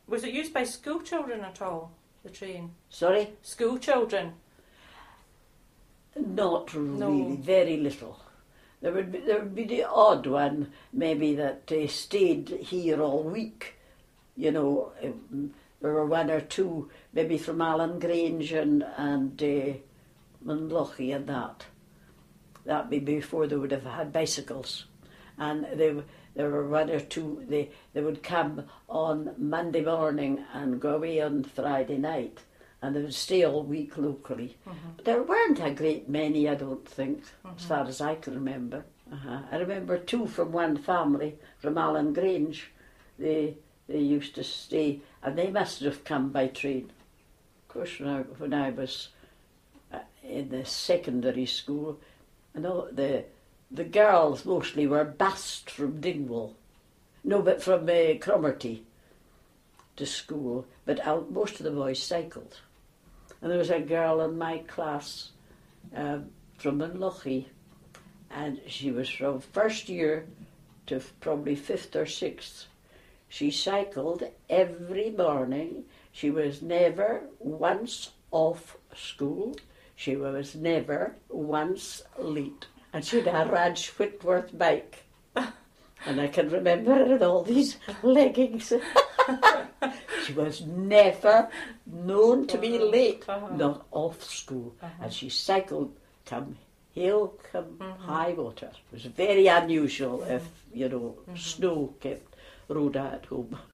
Was it used by school children at all, the train? Sorry? School children? Not No. really, very little. There would be the odd one, maybe that stayed here all week. You know, there were one or two, maybe from Allen Grange and Munlochy and that. That be before they would have had bicycles. And there were one or two, they would come on Monday morning and go away on Friday night. And they would stay all week locally. But there weren't a great many, I don't think, as far as I can remember. I remember two from one family, from Allen Grange. They used to stay, and they must have come by train. Of course, when I was in the secondary school, I know the girls mostly were bussed from Dingwall. No, but from Cromarty to school. But most of the boys cycled. And there was a girl in my class from Munlochy, and she was from first year to probably fifth or sixth. She cycled every morning. She was never once off school. She was never once late. And she had a Raj Whitworth bike. And I can remember her in all these leggings. She was never known to be late, not off school. And she cycled come hill, come high water. It was very unusual if, snow kept Rhoda at home.